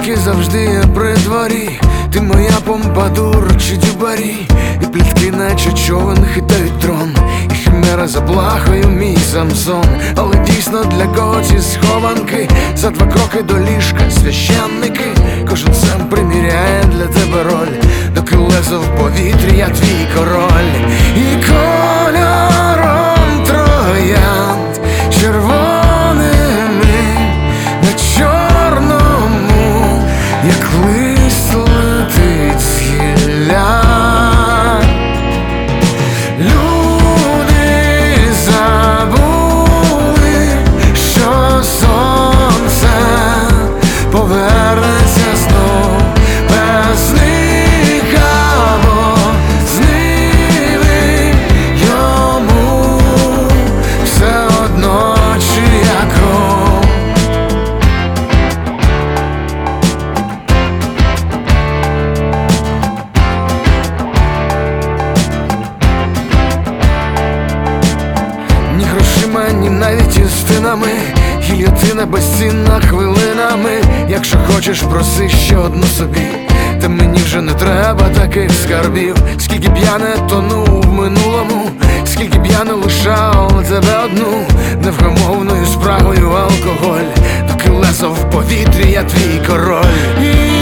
які завжди є при дворі. Ти моя помпадур чи дюбарі, і плітки наче човен хитають трон, і химера за плахою мій Самсон. Але дійсно для кого ці схованки? За 2 кроки до ліжка священники. Кожен сам приміряє для тебе роль, доки лезо в повітрі, я твій король. І кольором троянд червоними на чорному, як лист летить з гілля. Люди забули, що сонце повернеться знов без них, або з ними. Йому все одно, чия кров. Ні грошима, ні навіть істинами, гільйотина безцінна хвилинами. Якщо хочеш, проси ще одну собі, та мені вже не треба таких скарбів. Скільки б я не тонув в минулому, скільки б я не лишав тебе одну, невгамовною спрагою алкоголь, доки лезо в повітрі, я твій король.